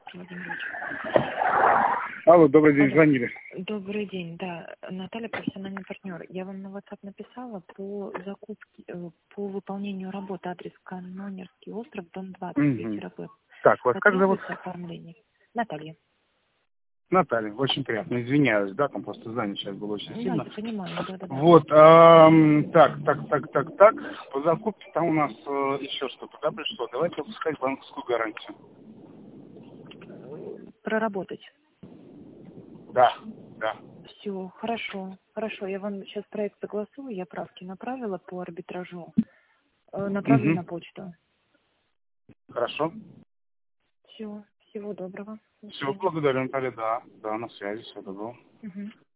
Владимирович. Алло, добрый день, Алло. звонили. Добрый день, да. Наталья, профессиональный партнер. Я вам на WhatsApp написала по закупке, по выполнению работы. Адрес Канонерский остров, дом 20, вечера Б. Так, вас как зовут? Потребуется оформление. Наталья. Наталья, очень приятно. Извиняюсь, да, там просто здание сейчас было очень Да, сильно. я понимаю, да. Вот, так. По закупке там у нас еще что-то, да, пришло. Давайте выпускать банковскую гарантию. Проработать. Да. Все, хорошо. Я вам сейчас проект согласую, я правки направила по арбитражу. Направлю на почту. Хорошо. Все, всего доброго. До Все, свидания. благодарю, Наталья, да, на связи, все добро. Угу.